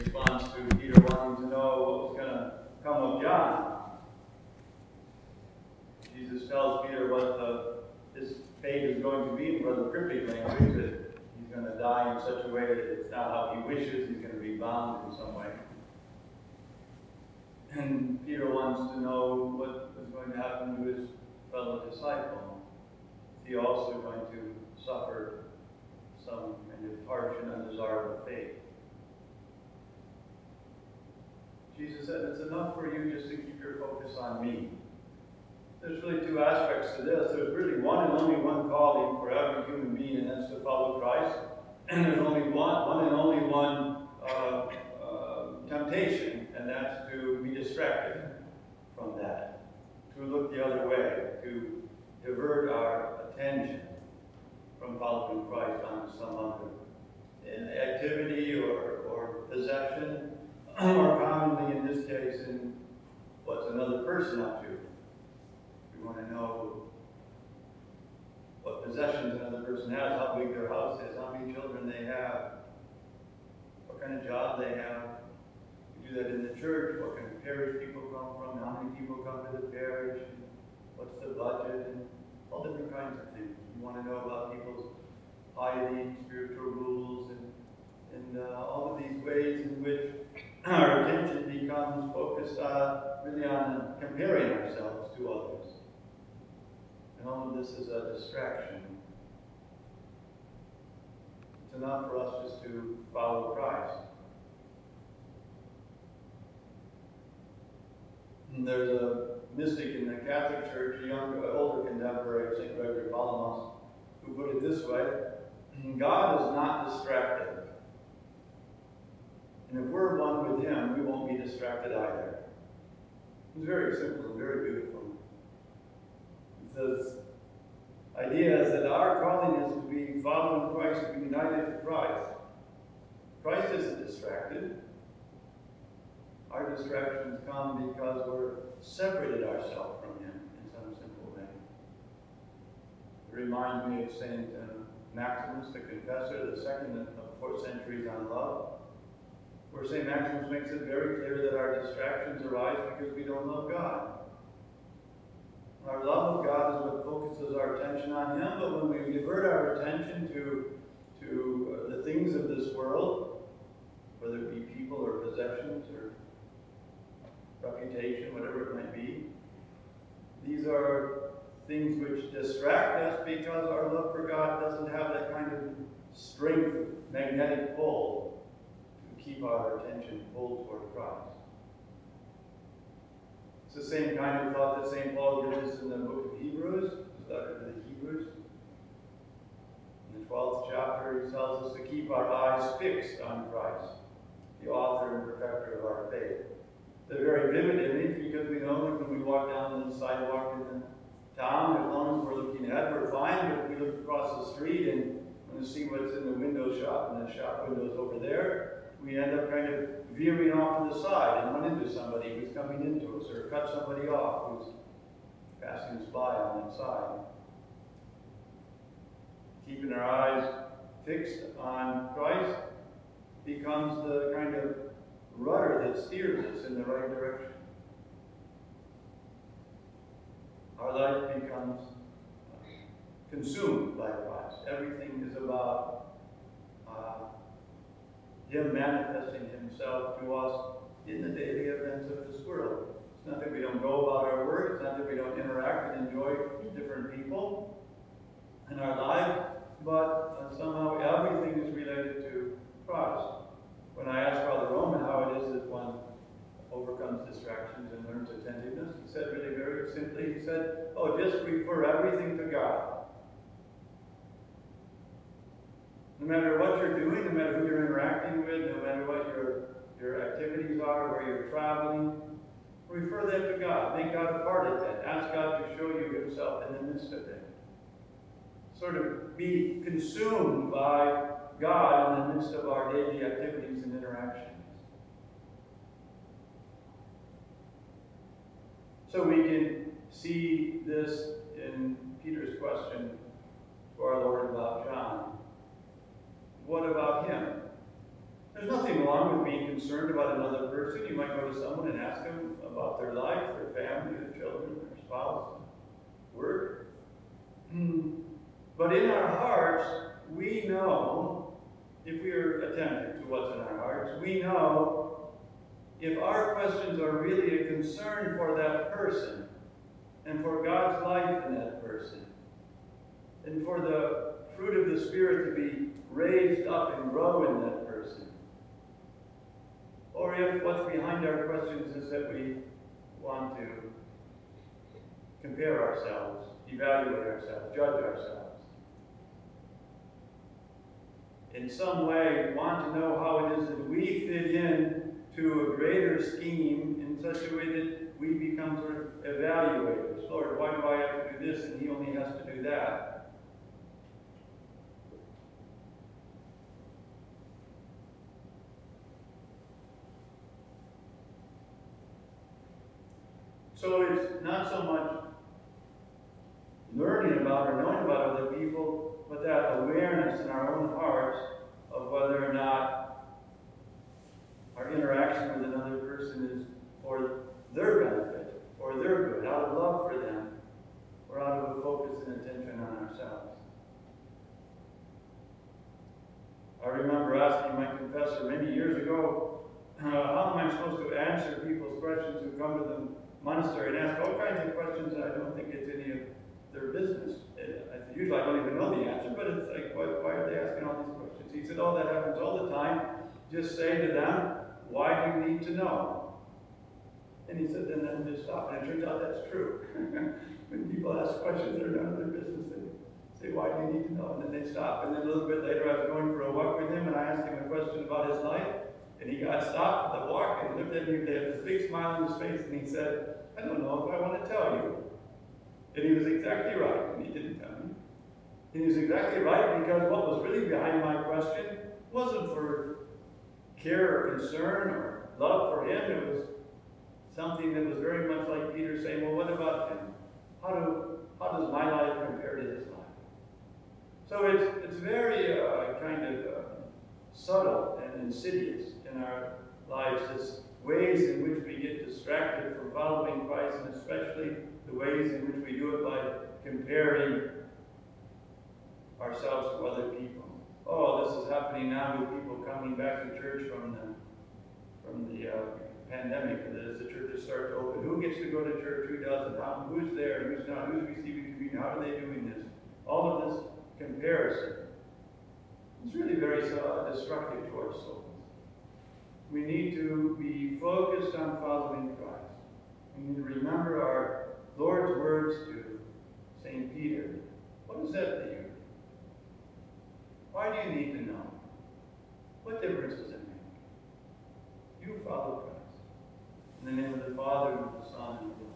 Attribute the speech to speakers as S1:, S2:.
S1: response to Peter wanting to know what was going to come of John. Jesus tells Peter what his fate is going to be in rather cryptic language, that he's going to die in such a way that it's not how he wishes, he's going to be bound in some way. And Peter wants to know what is going to happen to his fellow disciple. Is he also going to suffer some kind of harsh and undesirable fate? Jesus said, it's enough for you just to keep your focus on me. There's really two aspects to this. There's really one and only one calling for every human being, and that's to follow Christ. And there's only one and only one temptation, and that's to be distracted from that, to look the other way, to divert our attention from following Christ onto some other activity or possession, or commonly in this case in what's another person up to. We want to know what possessions another person has, how big their house is, how many children they have, what kind of job they have. We do that in the church. What kind of parish people come from, how many people come to the parish, what's the budget, and all different kinds of things. You want to know about people's piety, spiritual rules, and all of these ways in which our attention becomes focused really on comparing ourselves to others. And all of this is a distraction. It's enough for us just to follow Christ. And there's a mystic in the Catholic Church, a older contemporary of St. Gregory Palamas, who put it this way: God is not distracted. And if we're one with him, we won't be distracted either. It's very simple and very beautiful. It says, idea is that our calling is to be following Christ, to be united to Christ. Christ isn't distracted. Our distractions come because we're separated ourselves from him in some simple way. It reminds me of St. Maximus, the Confessor, the second of 4 centuries on love, where St. Maximus makes it very clear that our distractions arise because we don't love God. Our love of God is what focuses our attention on him, but when we divert our attention to the things of this world, whether it be people or possessions or reputation, whatever it might be, these are things which distract us because our love for God doesn't have that kind of strength, magnetic pull to keep our attention pulled toward Christ. It's the same kind of thought that St. Paul gives us in the book of Hebrews, his letter to the Hebrews. In the 12th chapter, he tells us to keep our eyes fixed on Christ, the author and perfecter of our faith. It's a very vivid image because we know that when we walk down the sidewalk in the town, as long as we're looking ahead, we're fine, but if we look across the street and want to see what's in the window shop and the shop windows over there, we end up kind of veering off to the side and run into somebody who's coming into us, or cut somebody off who's passing us by on that side. Keeping our eyes fixed on Christ becomes the kind of rudder that steers us in the right direction. Our life becomes consumed by Christ. Everything is about him manifesting himself to us in the daily events of this world. It's not that we don't go about our work. It's not that we don't interact and enjoy different people in our lives, but somehow everything is related to Christ. When I asked Father Roman how it is that one overcomes distractions and learns attentiveness, he said really very simply, he said, just refer everything to God. No matter what you're doing, no matter who you're interacting with, no matter what your activities are, where you're traveling, refer that to God. Make God a part of that. Ask God to show you himself in the midst of it. Sort of be consumed by God in the midst of our daily activities and interactions. So we can see this in Peter's question to our Lord about John. What about him? There's nothing wrong with being concerned about another person. You might go to someone and ask them about their life, their family, their children, their spouse, work. But in our hearts, we know, if we are attentive to what's in our hearts, we know if our questions are really a concern for that person and for God's life in that person and for the fruit of the Spirit to be raised up and grow in that person. Or if what's behind our questions is that we want to compare ourselves, evaluate ourselves, judge ourselves. In some way, want to know how it is that we fit in to a greater scheme in such a way that we become sort of evaluators. Lord, why do I have to do this and he only has to do that? So it's not so much learning about or knowing about other people, but that awareness in our own hearts of whether or not our interaction with another person is for their benefit, for their good, out of love for them, or out of a focus and attention on ourselves. I remember asking my confessor many years ago, how am I supposed to answer people's questions who come to the monastery and ask all kinds of questions that I don't think it's any of their business. Usually I don't even know the answer, but it's like, why are they asking all these questions? He said, that happens all the time. Just say to them, why do you need to know? And he said, then just stop. And it turns out that's true. When people ask questions that are none of their business, they say, why do you need to know? And then they stop. And then a little bit later I was going for a walk with him and I asked him a question about his life. And he got stopped at the walk and looked at me with this big smile on his face and he said, I don't know if I want to tell you. And he was exactly right, and he didn't tell me. And he was exactly right because what was really behind my question wasn't for care or concern or love for him. It was something that was very much like Peter saying, well, what about him? How does my life compare to his life? So it's very kind of subtle and insidious in our lives, this ways in which we get distracted from following Christ, and especially the ways in which we do it by comparing ourselves to other people. Oh, this is happening now with people coming back to church from the pandemic, as the churches start to open. Who gets to go to church? Who doesn't? Who's there? Who's not? Who's receiving communion? How are they doing this? All of this comparison. It's really very destructive to our souls. We need to be focused on following Christ. We need to remember our Lord's words to St. Peter. What is that to you? Why do you need to know? What difference does it make? You follow Christ. In the name of the Father, and of the Son, and of the Holy Spirit.